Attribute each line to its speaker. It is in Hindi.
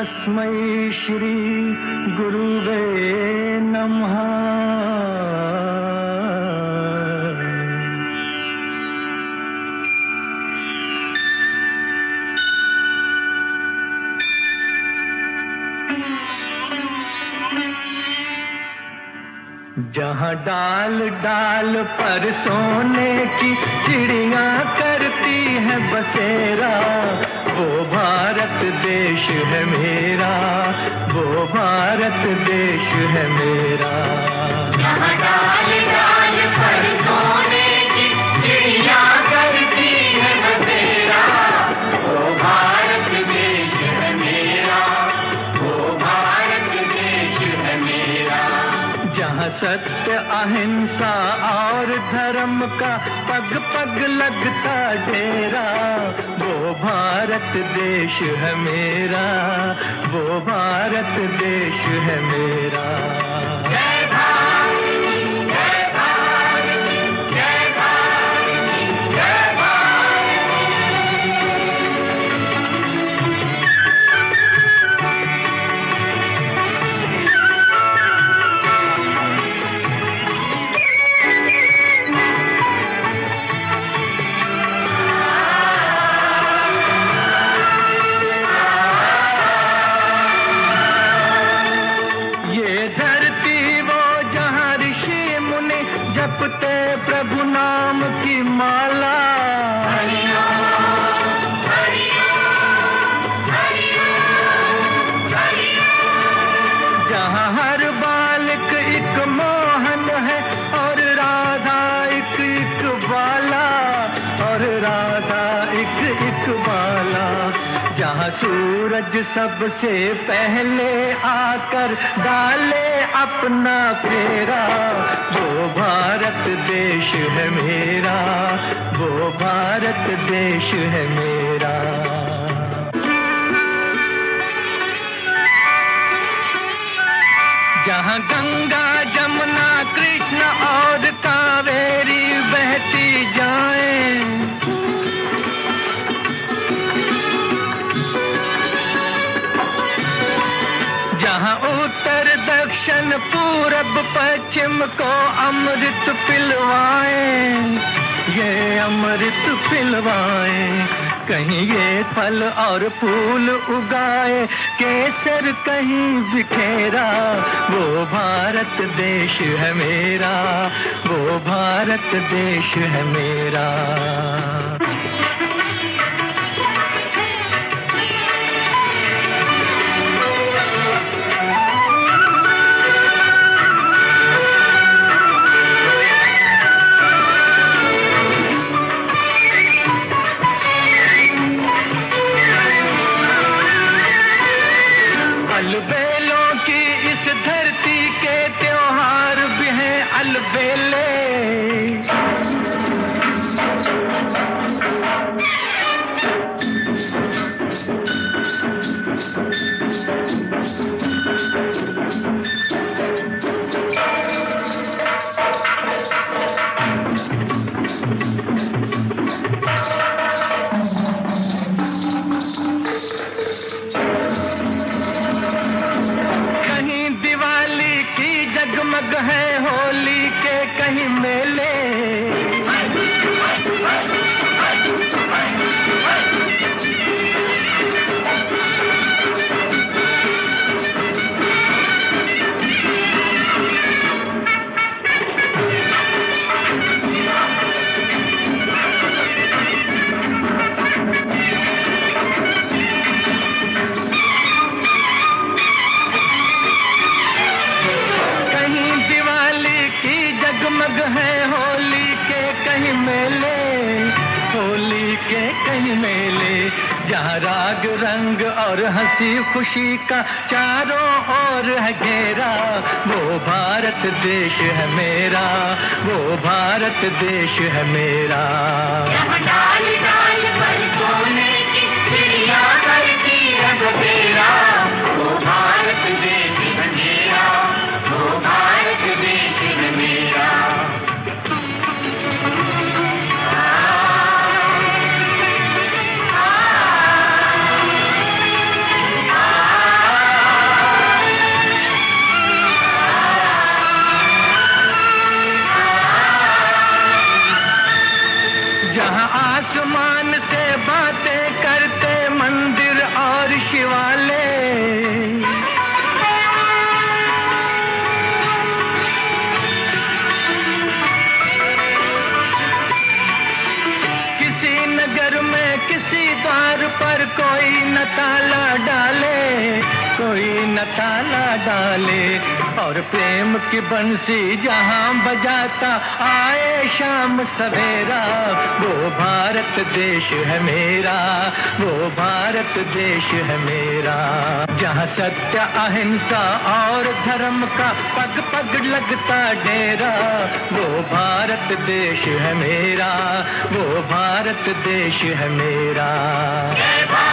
Speaker 1: तस्मै श्री गुरुवे नमः। जहाँ डाल डाल पर सोने की चिड़िया करती है बसेरा, वो भारत देश है मेरा, वो भारत देश है मेरा।
Speaker 2: जहाँ डाल डाल पर सोने की चिड़िया करती है बसेरा, वो भारत देश है मेरा, वो भारत देश है मेरा।
Speaker 1: जहाँ सत्य अहिंसा और धर्म का पग पग लगता डेरा, वो भारत देश है मेरा, वो भारत देश है मेरा।
Speaker 2: जय भारत, जय भारत, जय भारत, जय भारत।
Speaker 1: ये धरती वो जहाँ ऋषि मुनि जपते प्रभु नाम की माला,
Speaker 2: हरि ओम, हरि ओम, हरि ओम, हरि ओम।
Speaker 1: जहाँ हर बालक एक मोहन है और राधा एक बाला, और राधा एक बाला। जहाँ सूरज सबसे पहले आकर डाले अपना फेरा, वो भारत देश है मेरा, वो भारत देश है मेरा। जहाँ गंगा जमुना कृष्ण और कावेरी बहती जाएं, जहाँ उत्तर दक्षिण पूरब पश्चिम को अमृत पिलवाएं, ये अमृत पिलवाएं। कहीं ये फल और फूल उगाए, केसर कहीं बिखेरा, वो भारत देश है मेरा, वो भारत देश है मेरा। अलबेलों की इस धरती के त्योहार भी हैं अलबेले। जगमग है होली के कहीं मेले, जगमग है होली के कहीं मेले, होली के कहीं मेले। जहाँ राग रंग और हंसी खुशी का चारों ओर है घेरा, वो भारत देश है मेरा, वो भारत देश है मेरा।
Speaker 2: जहाँ डाल डाल पर सोने की चिड़िया करती है बसेरा, वो भारत देश है मेरा, वो भारत देश है मेरा। आ, आ, आ,
Speaker 1: न ताला डाले, और प्रेम की बंसी जहां बजाता आए शाम सवेरा, वो भारत देश है मेरा, वो भारत देश है मेरा। जहां सत्य अहिंसा और धर्म का पग पग लगता डेरा, वो भारत देश है मेरा, वो भारत देश है मेरा।
Speaker 2: जय भारत